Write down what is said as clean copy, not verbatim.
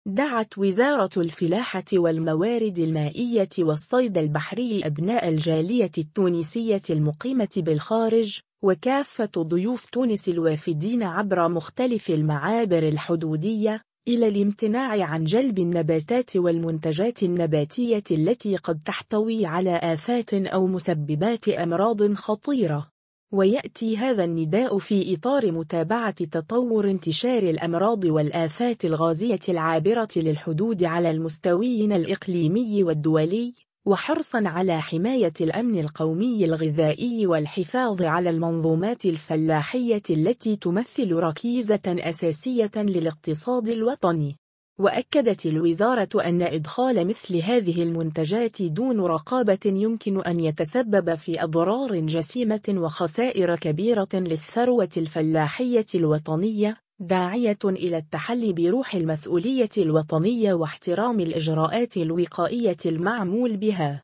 دعت وزارة الفلاحة والموارد المائية والصيد البحري أبناء الجالية التونسية المقيمة بالخارج وكافة ضيوف تونس الوافدين عبر مختلف المعابر الحدودية إلى الامتناع عن جلب النباتات والمنتجات النباتية التي قد تحتوي على آفات أو مسببات أمراض خطيرة. ويأتي هذا النداء في إطار متابعة تطور انتشار الأمراض والآفات الغازية العابرة للحدود على المستويين الإقليمي والدولي، وحرصاً على حماية الأمن القومي الغذائي والحفاظ على المنظومات الفلاحية التي تمثل ركيزة أساسية للاقتصاد الوطني. وأكدت الوزارة أن إدخال مثل هذه المنتجات دون رقابة يمكن أن يتسبب في أضرار جسيمة وخسائر كبيرة للثروة الفلاحية الوطنية، داعية إلى التحلي بروح المسؤولية الوطنية واحترام الإجراءات الوقائية المعمول بها.